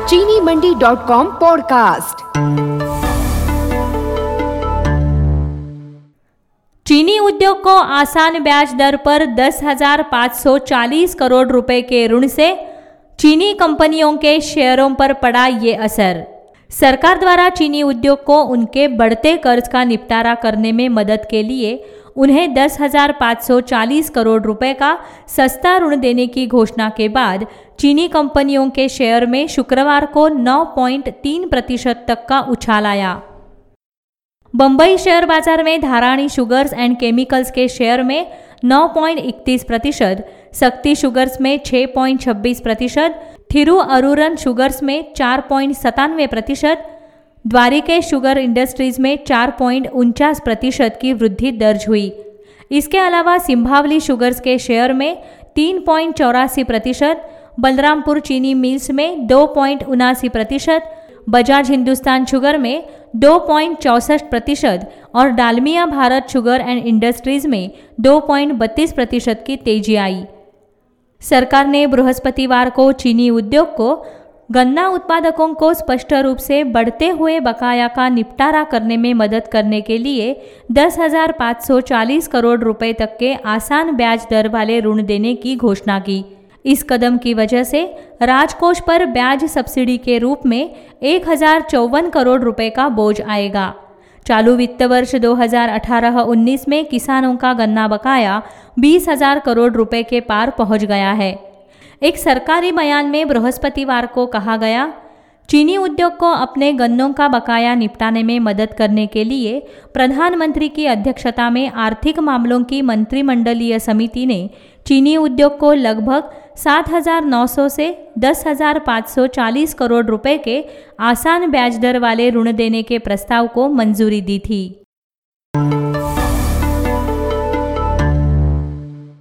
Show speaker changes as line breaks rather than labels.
चीनी मंडी.com पॉडकास्ट।
चीनी उद्योग को आसान ब्याज दर पर 10,540 करोड़ रुपए के ऋण से चीनी कंपनियों के शेयरों पर पड़ा ये असर। सरकार द्वारा चीनी उद्योग को उनके बढ़ते कर्ज का निपटारा करने में मदद के लिए उन्हें 10,540 करोड़ रुपए का सस्ता ऋण देने की घोषणा के बाद चीनी कंपनियों के शेयर में शुक्रवार को 9.3% तक का उछाल आया। बंबई शेयर बाजार में धारानी शुगर्स एंड केमिकल्स के शेयर में 9.31%, शक्ति शुगर्स में 6.26%, थिरुअरुरन शुगर्स में 4.97%, द्वारिकेश शुगर इंडस्ट्रीज में 4.49% की वृद्धि दर्ज हुई। इसके अलावा सिंभावली शुगर्स के शेयर में 3.84%, बलरामपुर चीनी मिल्स में 2.79%, बजाज हिंदुस्तान शुगर में 2.64% और Dalmia Bharat sugar and industries में 2.32% की तेजी आई। सरकार ने बृहस्पतिवार को चीनी उद्योग को गन्ना उत्पादकों को स्पष्ट रूप से बढ़ते हुए बकाया का निपटारा करने में मदद करने के लिए 10,540 करोड़ रुपए तक के आसान ब्याज दर वाले ऋण देने की घोषणा की। इस कदम की वजह से राजकोष पर ब्याज सब्सिडी के रूप में 1,054 करोड़ रुपए का बोझ आएगा। चालू वित्त वर्ष 2018-19 में किसानों का गन्ना बकाया 20,000 करोड़ रुपए के पार पहुंच गया है। एक सरकारी बयान में बृहस्पतिवार को कहा गया, चीनी उद्योग को अपने गन्नों का बकाया निपटाने में मदद करने के लिए प्रधानमंत्री की अध्यक्षता में आर्थिक मामलों की मंत्रिमंडलीय समिति ने चीनी उद्योग को लगभग 7,900 से 10,540 करोड़ रुपए के आसान ब्याज दर वाले ऋण देने के प्रस्ताव को मंजूरी दी थी।